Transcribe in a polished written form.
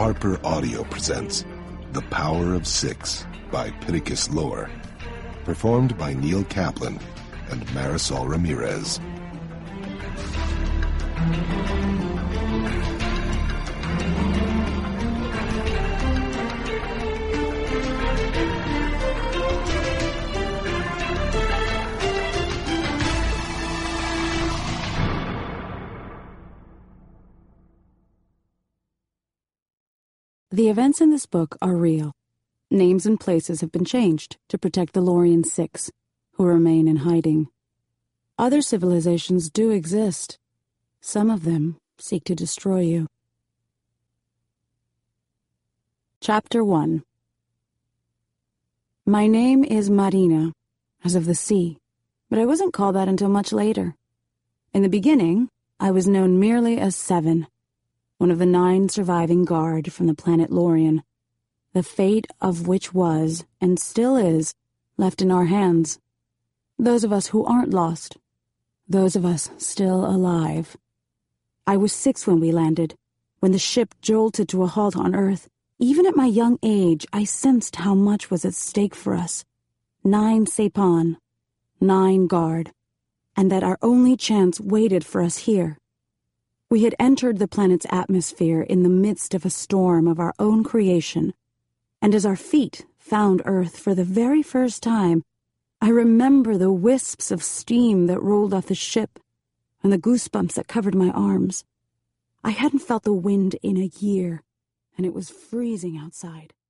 Harper Audio presents The Power of Six by Pittacus Lore, performed by Neil Kaplan and Marisol Ramirez. The events in this book are real. Names and places have been changed to protect the Lorien Six, who remain in hiding. Other civilizations do exist. Some of them seek to destroy you. Chapter 1. My name is Marina, as of the sea, but I wasn't called that until much later. In the beginning, I was known merely as Seven, one of the 9 surviving guard from the planet Lorien, the fate of which was, and still is, left in our hands. Those of us who aren't lost. Those of us still alive. I was 6 when we landed, when the ship jolted to a halt on Earth. Even at my young age, I sensed how much was at stake for us. 9 Sapon, 9 guard, and that our only chance waited for us here. We had entered the planet's atmosphere in the midst of a storm of our own creation, and as our feet found Earth for the very first time, I remember the wisps of steam that rolled off the ship and the goosebumps that covered my arms. I hadn't felt the wind in a year, and it was freezing outside.